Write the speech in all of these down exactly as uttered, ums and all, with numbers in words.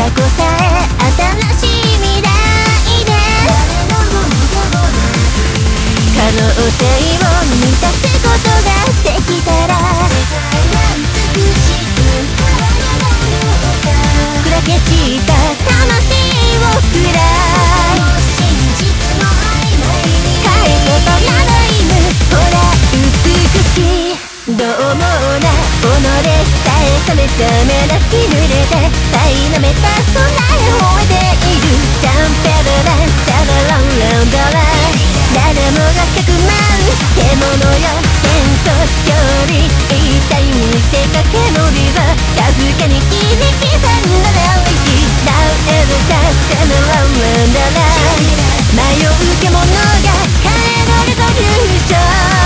過去さえ新しい未来で可能性を満たすことができたら砕け散った魂をくらい変えことなど意味ほら美しいどう猛な己さえ覚めた目だけ濡れて苛めた空へ吠えているジャンペルランサバロンランドライ誰もがかくまう獣よ戦争より痛い見せかけのリバかすかに響きさんだらいき Now ever just turn around and around 迷う獣が変えられたフューチャー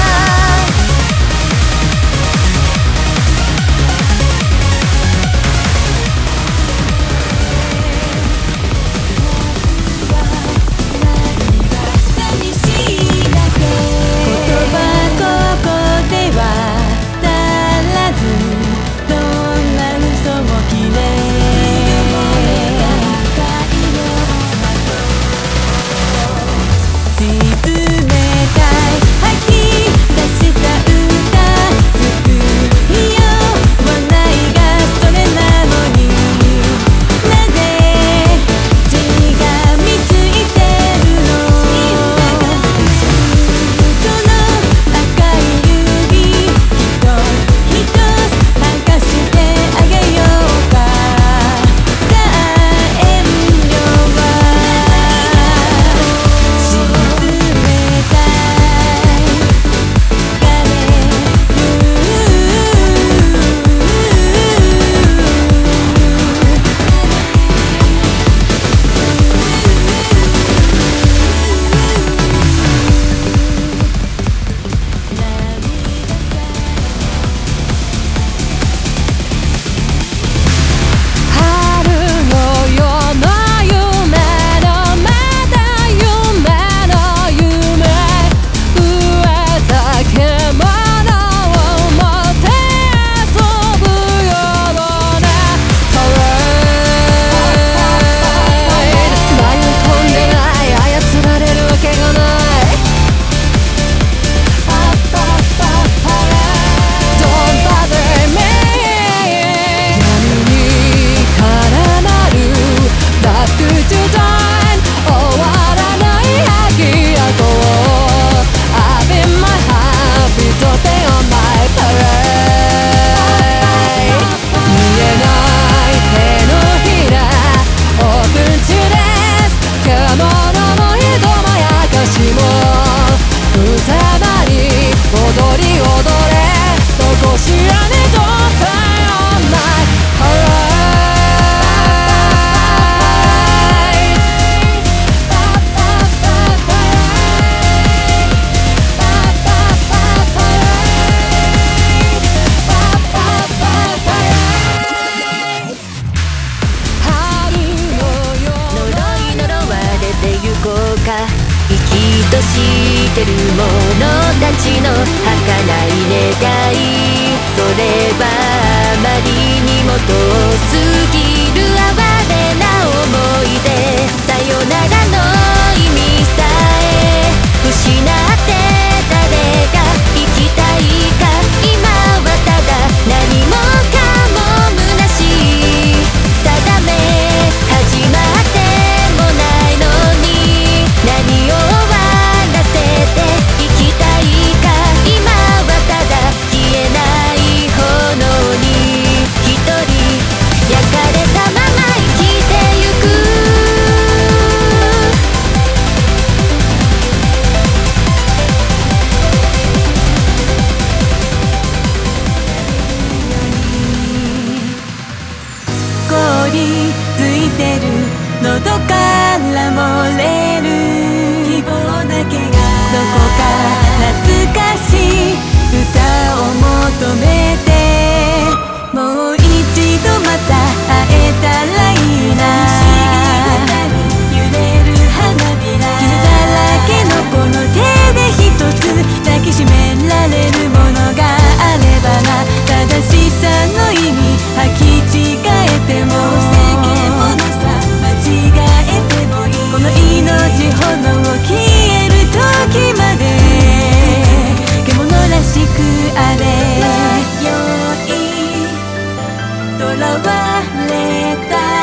生きとしてる者たちの儚い願いそれはあまりにも遠すぎる哀れな思い出さよならの意味さえ失って誰が生きたいか今はただ何もかも虚しい定め始まってもないのに何を終わらせて生きたいか今はただ消えない炎に一人焼かれたまま生きてゆく凍りついてる喉から漏れる希望だけがどこか懐かしい歌を求めてもう一度また会えたらいいな揺れる花びら傷だらけのこの手で一つ抱きしめられるものがあればな正しさの意味履き違えても世間もわれた